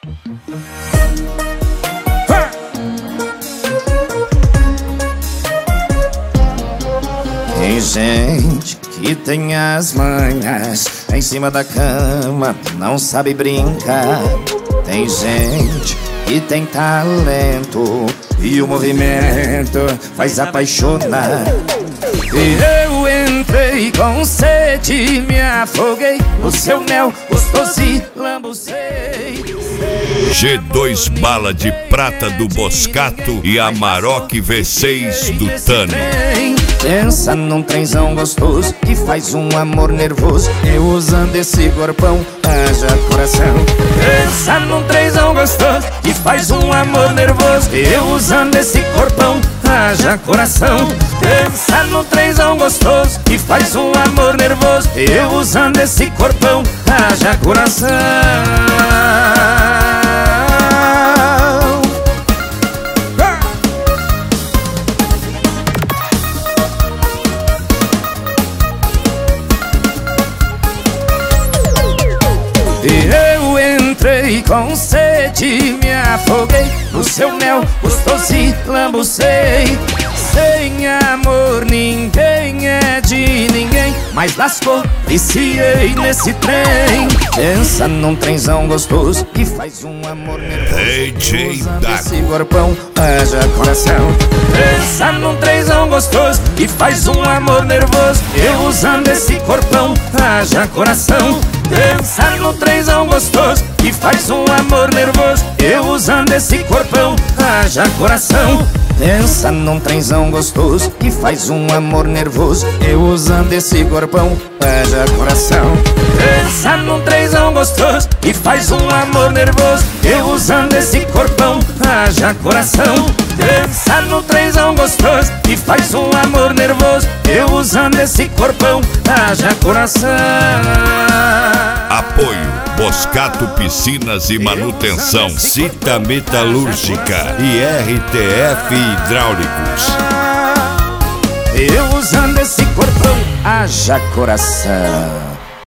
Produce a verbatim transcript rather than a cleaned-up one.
Tem gente que tem as manhas em cima da cama, não sabe brincar. Tem gente que tem talento e o movimento faz apaixonar. E eu entrei com sede, me afoguei no seu mel gostoso e lambuzei. G dois bala de prata do Boscato e Amarok V seis do Tano. Pensa num trenzão gostoso que faz um amor nervoso. Eu usando esse corpão, haja coração. Pensa num trenzão gostoso que faz um amor nervoso. Eu usando esse corpão, haja coração. Pensa num trenzão gostoso que faz um amor nervoso. Eu usando esse corpão, haja coração. Eu entrei com sede, me afoguei no seu mel gostoso e lambuzei. Sem amor ninguém é de ninguém, mas lascou, viciei nesse trem. Pensa num trenzão gostoso que faz um amor nervoso. D J Dago. Esse corpão, haja coração. Pensa num trenzão gostoso que faz um amor nervoso. Eu usando esse corpão, haja coração. Pensa no trenzão gostoso que faz um amor nervoso. Eu usando esse corpão, haja coração. Pensa num trenzão gostoso que faz um amor nervoso. Eu usando esse corpão, haja coração. Pensa num trenzão gostoso que faz um amor nervoso. Eu usando esse corpão, haja coração. Pensa num trenzão gostoso que faz um amor nervoso. Eu usando esse corpão, haja coração. Apoio Boscato Piscinas e Manutenção, Cita Metalúrgica e R T F Hidráulicos. Eu usando esse corpão, haja coração.